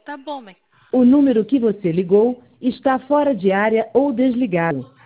Tá bom, mãe. O número que você ligou está fora de área ou desligado.